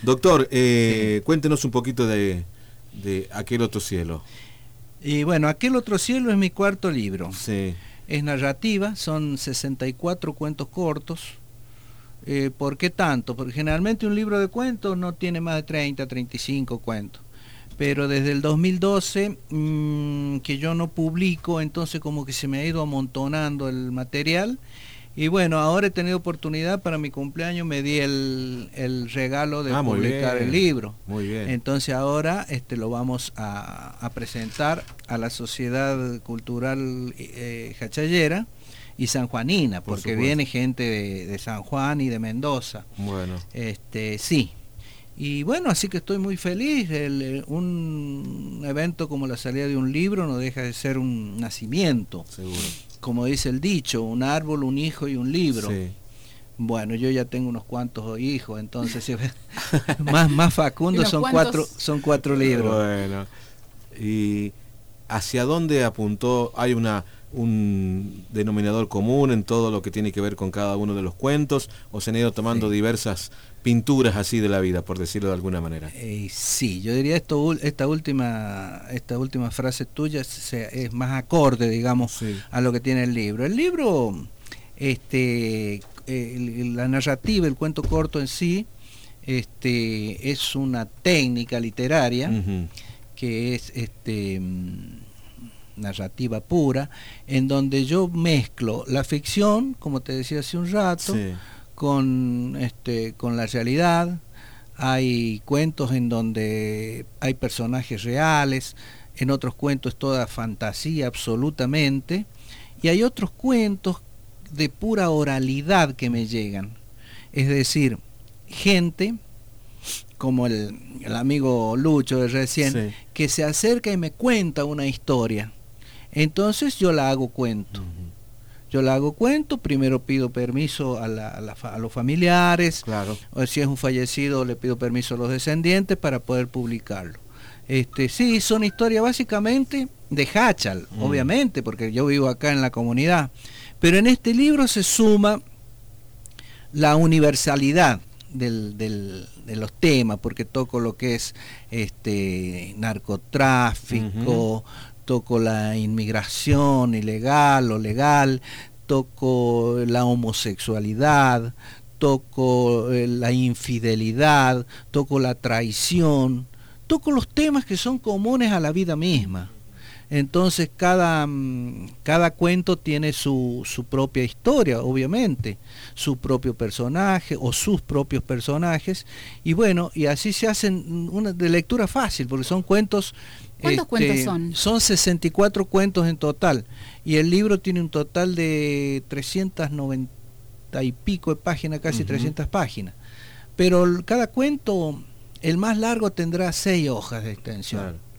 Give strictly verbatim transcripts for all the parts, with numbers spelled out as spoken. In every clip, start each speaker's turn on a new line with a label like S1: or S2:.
S1: Doctor, eh, sí. Cuéntenos un poquito de, de Aquel otro cielo.
S2: Y bueno, Aquel otro cielo es mi cuarto libro.
S1: Sí.
S2: Es narrativa, son sesenta y cuatro cuentos cortos. Eh, ¿Por qué tanto? Porque generalmente un libro de cuentos no tiene más de treinta, treinta y cinco cuentos. Pero desde el dos mil doce mmm, que yo no publico, entonces como que se me ha ido amontonando el material. Y bueno, ahora he tenido oportunidad, para mi cumpleaños me di el, el regalo de ah, publicar el libro.
S1: Muy bien.
S2: Entonces ahora este, lo vamos a, a presentar a la Sociedad Cultural eh, Jachallera y sanjuanina,
S1: Por
S2: porque
S1: supuesto.
S2: viene gente de, de San Juan y de Mendoza.
S1: Bueno.
S2: Este, sí. Y bueno, así que estoy muy feliz. El, un evento como la salida de un libro no deja de ser un nacimiento.
S1: Seguro.
S2: Como dice el dicho, un árbol, un hijo y un libro.
S1: Sí.
S2: Bueno, yo ya tengo unos cuantos hijos, entonces más, más Facundo son
S3: cuantos?
S2: cuatro, son cuatro libros.
S1: Bueno, ¿y hacia dónde apuntó? ¿Hay una un denominador común en todo lo que tiene que ver con cada uno de los cuentos? ¿O se han ido tomando sí. diversas pinturas así de la vida, por decirlo de alguna manera?
S2: Eh, sí, yo diría esto, esta última esta última frase tuya es, es más acorde, digamos, sí. a lo que tiene el libro. El libro, este, eh, la narrativa, el cuento corto en sí, este, es una técnica literaria uh-huh. que es este narrativa pura, en donde yo mezclo la ficción, como te decía hace un rato, sí. con este con la realidad. Hay cuentos en donde hay personajes reales, en otros cuentos toda fantasía absolutamente, y hay otros cuentos de pura oralidad que me llegan, es decir, gente como el, el amigo Lucho de recién, sí. que se acerca y me cuenta una historia. Entonces yo la hago cuento. Uh-huh. Yo la hago cuento, primero pido permiso a, la, a, la, a los familiares,
S1: claro.
S2: o si es un fallecido le pido permiso a los descendientes para poder publicarlo. Este, sí, son historias básicamente de Hachal, uh-huh. obviamente, porque yo vivo acá en la comunidad. Pero en este libro se suma la universalidad del, del, de los temas, porque toco lo que es este narcotráfico, uh-huh. toco la inmigración ilegal o legal, toco la homosexualidad, toco la infidelidad, toco la traición, toco los temas que son comunes a la vida misma. Entonces cada, cada cuento tiene su, su propia historia, obviamente, su propio personaje o sus propios personajes, y bueno, y así se hacen una de lectura fácil, porque son cuentos.
S3: ¿Cuántos
S2: este,
S3: cuentos son?
S2: Son sesenta y cuatro cuentos en total, y el libro tiene un total de trescientas noventa y pico de páginas, casi uh-huh. trescientas páginas, pero cada cuento, el más largo tendrá seis hojas de extensión. Claro.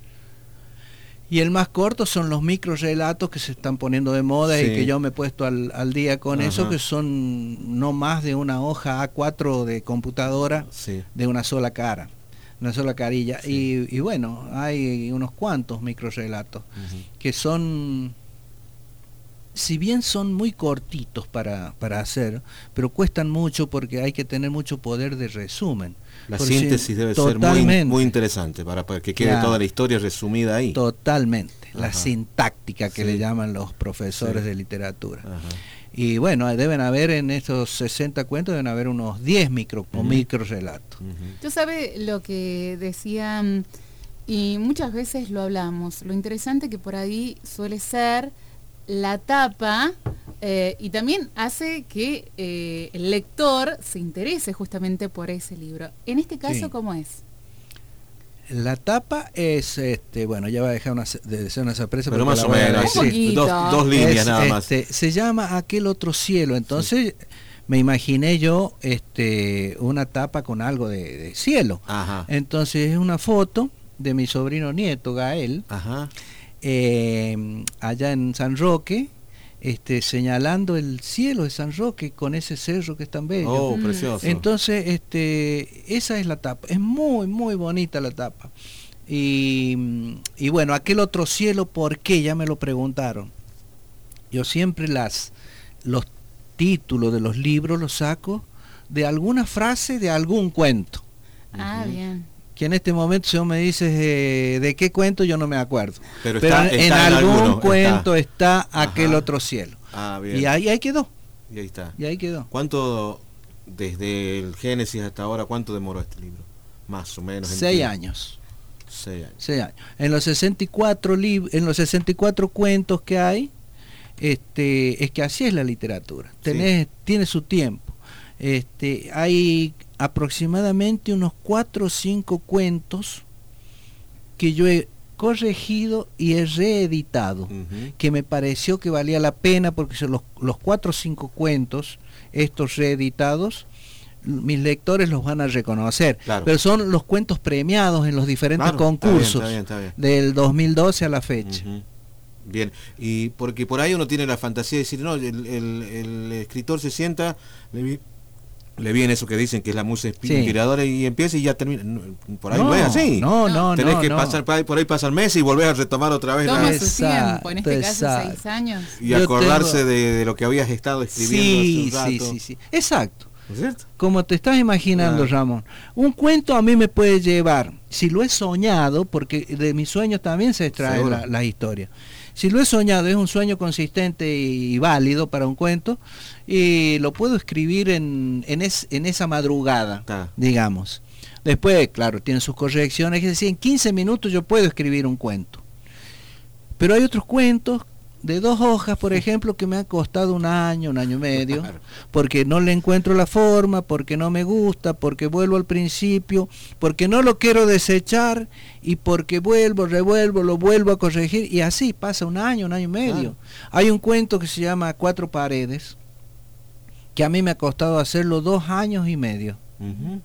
S2: Y el más corto son los micro relatos que se están poniendo de moda, sí. y que yo me he puesto al, al día con Ajá. eso, que son no más de una hoja A cuatro de computadora,
S1: sí.
S2: de una sola cara, una sola carilla. Sí. Y, y bueno, hay unos cuantos micro relatos uh-huh. que son, si bien son muy cortitos para, para hacer, pero cuestan mucho porque hay que tener mucho poder de resumen.
S1: La
S2: Por
S1: síntesis
S2: si,
S1: debe ser muy, muy interesante para, para que quede claro, toda la historia resumida ahí.
S2: Totalmente, Ajá. la sintáctica que sí. le llaman los profesores sí. de literatura. Ajá. Y bueno, deben haber en estos sesenta cuentos, deben haber unos diez micro, uh-huh. o micro relatos.
S3: Uh-huh. Tú sabes lo que decían, y muchas veces lo hablamos, lo interesante que por ahí suele ser la tapa, eh, y también hace que eh, el lector se interese justamente por ese libro. En este caso, sí. ¿cómo es?
S2: La tapa es, este, bueno, ya va a dejar una, de ser una sorpresa,
S1: pero más o menos, sí. dos, dos líneas es, nada más.
S2: Este, se llama Aquel otro cielo, entonces sí. me imaginé yo este, una tapa con algo de, de cielo.
S1: Ajá.
S2: Entonces es una foto de mi sobrino nieto, Gael,
S1: Ajá.
S2: Eh, allá en San Roque, este, señalando el cielo de San Roque con ese cerro que es tan bello.
S1: Oh, mm. precioso.
S2: Entonces, este, esa es la tapa, es muy, muy bonita la tapa. Y, y bueno, Aquel otro cielo, ¿por qué? Ya me lo preguntaron. Yo siempre las, los títulos de los libros los saco de alguna frase de algún cuento.
S3: Ah,
S1: uh-huh.
S3: bien.
S2: Que en este momento si vos me dices eh, de qué cuento, yo no me acuerdo.
S1: Pero,
S2: Pero
S1: está,
S2: en,
S1: está
S2: en
S1: en
S2: algún
S1: alguno,
S2: cuento está,
S1: está
S2: aquel
S1: Ajá.
S2: otro cielo.
S1: Ah, bien.
S2: Y ahí, ahí quedó.
S1: Y ahí está.
S2: Y ahí quedó.
S1: ¿Cuánto, desde el Génesis hasta ahora, cuánto demoró este libro? Más o menos.
S2: Seis años.
S1: Seis años.
S2: Seis años. En los sesenta y cuatro lib- en los sesenta y cuatro cuentos que hay, este, es que así es la literatura. Tenés, sí. Tiene su tiempo. Este, hay aproximadamente unos cuatro o cinco cuentos que yo he corregido y he reeditado, uh-huh. que me pareció que valía la pena porque son los, los cuatro o cinco cuentos, estos reeditados, mis lectores los van a reconocer, claro. Pero son los cuentos premiados en los diferentes claro, concursos está bien, está bien, está bien. Del dos mil doce a la fecha.
S1: Uh-huh. Bien, y porque por ahí uno tiene la fantasía de decir, no, el, el, el escritor se sienta, le, le viene eso que dicen que es la musa inspiradora sí. y empieza y ya termina. Por ahí no, no es así.
S2: No, no,
S1: Tenés
S2: no.
S1: que
S2: no.
S1: pasar, por ahí pasa el mes y volvés a retomar otra vez.
S3: Toma
S1: la...
S3: su tiempo, en este exacto. caso seis años.
S1: Y acordarse tengo... de, de lo que habías estado escribiendo
S2: sí,
S1: hace un rato.
S2: Sí, sí, sí. Exacto.
S1: ¿No es cierto?
S2: Como te estás imaginando, claro. Ramón. Un cuento a mí me puede llevar, si lo he soñado, porque de mis sueños también se extraen las la historias. Si lo he soñado, es un sueño consistente y válido para un cuento, y lo puedo escribir en, en, es, en esa madrugada, ah. digamos. Después, claro, tiene sus correcciones, es decir, en quince minutos yo puedo escribir un cuento. Pero hay otros cuentos de dos hojas, por ejemplo, que me han costado un año, un año y medio, porque no le encuentro la forma, porque no me gusta, porque vuelvo al principio, porque no lo quiero desechar y porque vuelvo, revuelvo, lo vuelvo a corregir y así pasa un año, un año y medio. Ah. Hay un cuento que se llama Cuatro Paredes, que a mí me ha costado hacerlo dos años y medio. Uh-huh.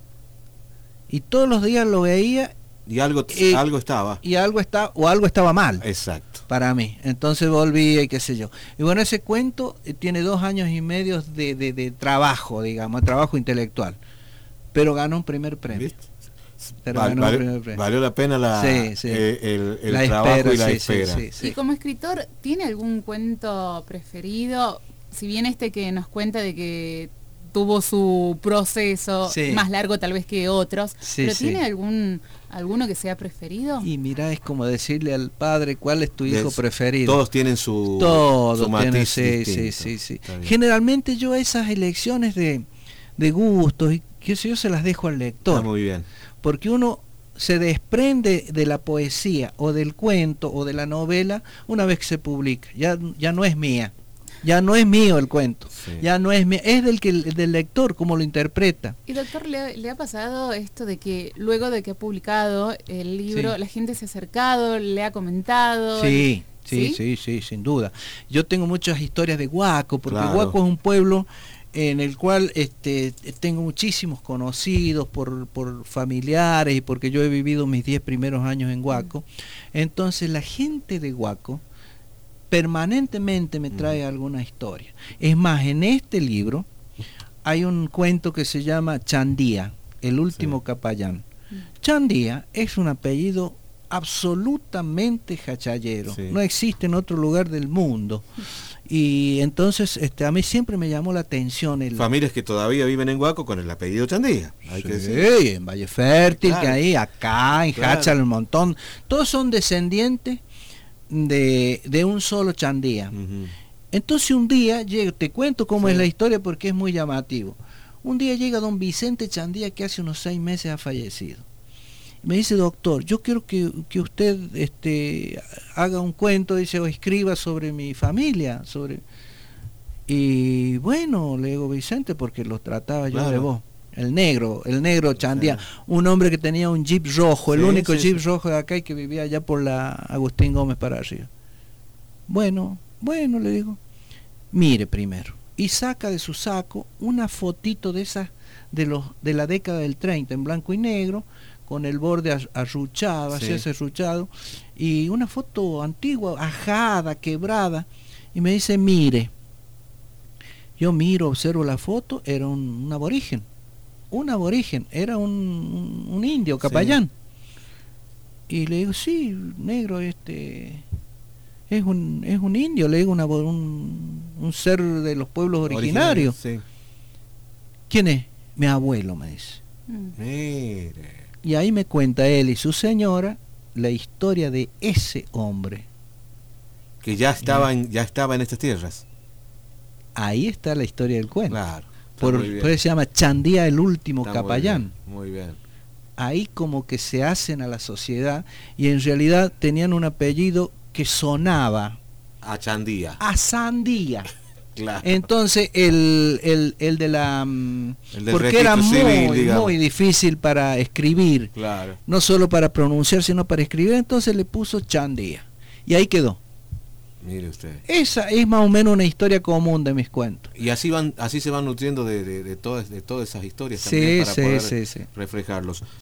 S2: Y todos los días lo veía
S1: y algo eh, algo estaba
S2: y algo está o algo estaba mal.
S1: Exacto.
S2: Para mí, entonces volví y qué sé yo. Y bueno, ese cuento eh, tiene dos años y medio de, de, de trabajo, digamos, trabajo intelectual, pero ganó un primer premio.
S1: Pero Val, ganó valió, un primer premio. Valió la pena la, sí, sí. Eh, el, el la trabajo espera, y la sí, espera.
S3: Sí, sí, sí. Y como escritor, ¿tiene algún cuento preferido? Si bien este que nos cuenta de que tuvo su proceso sí. más largo tal vez que otros, sí, pero ¿tiene sí. algún alguno que sea preferido?
S2: Y mira, es como decirle al padre cuál es tu hijo Les, preferido.
S1: Todos tienen su,
S2: todos
S1: su matiz
S2: tienen, sí, sí, sí, sí. Generalmente yo esas elecciones de, de gustos y qué sé yo se las dejo al lector.
S1: Está muy bien.
S2: Porque uno se desprende de la poesía o del cuento o de la novela una vez que se publica. Ya, ya no es mía. Ya no es mío el cuento, sí. ya no es mío, es del que del lector como lo interpreta.
S3: Y doctor, ¿le, le ha pasado esto de que luego de que ha publicado el libro, sí. la gente se ha acercado, le ha comentado?
S2: Sí, sí, sí, sí, sí, sin duda. Yo tengo muchas historias de Huaco, porque claro. Huaco es un pueblo en el cual este, tengo muchísimos conocidos por, por familiares y porque yo he vivido mis diez primeros años en Huaco. Mm. Entonces la gente de Huaco permanentemente me trae alguna historia. Es más, en este libro hay un cuento que se llama Chandía, el último sí. capellán. Chandía es un apellido absolutamente jachayero, sí. no existe en otro lugar del mundo. Y entonces este, a mí siempre me llamó la atención el...
S1: Familias que todavía viven en Huaco con el apellido Chandía. Hay
S2: sí,
S1: que decir.
S2: en Valle Fértil, claro. que hay acá, en
S1: claro.
S2: Hachal, un montón. Todos son descendientes De, de un solo Chandía. Uh-huh. Entonces un día llega, te cuento cómo sí. es la historia porque es muy llamativo. Un día llega don Vicente Chandía, que hace unos seis meses ha fallecido. Me dice, doctor, yo quiero que, que usted este, haga un cuento, dice, o escriba sobre mi familia, sobre... Y bueno, le digo, Vicente, porque lo trataba yo claro. de vos. El negro, el negro Chandía, sí. un hombre que tenía un jeep rojo, el sí, único sí, jeep sí. rojo de acá y que vivía allá por la Agustín Gómez para arriba. Bueno, bueno, le digo, mire primero, y saca de su saco una fotito de esas de los de la década del treinta en blanco y negro, con el borde arruchado, sí. así arruchado, y una foto antigua, ajada, quebrada, y me dice, mire, yo miro, observo la foto, era un, un aborigen. un aborigen, era un, un, un indio, capellán. Sí. Y le digo, sí, negro, este es un es un indio, le digo, una, un, un ser de los pueblos originarios. Sí. ¿Quién es? Mi abuelo, me dice. Mm. Mire. Y ahí me cuenta él y su señora la historia de ese hombre.
S1: Que ya estaba, en, ya estaba en estas tierras.
S2: Ahí está la historia del cuento.
S1: Claro.
S2: Por, por eso se llama Chandía el último está capellán.
S1: Muy bien, muy bien.
S2: Ahí como que se hacen a la sociedad y en realidad tenían un apellido que sonaba
S1: a Chandía.
S2: A Sandía.
S1: Claro.
S2: Entonces el, el, el de la
S1: el
S2: porque era muy,
S1: civil,
S2: muy difícil para escribir,
S1: claro.
S2: No solo para pronunciar sino para escribir, entonces le puso Chandía y ahí quedó.
S1: Mire usted.
S2: Esa es más o menos una historia común de mis cuentos.
S1: Y así van, así se van nutriendo de, de, de todas, de todas esas historias
S2: sí,
S1: también para
S2: sí,
S1: poder
S2: sí, sí.
S1: reflejarlos.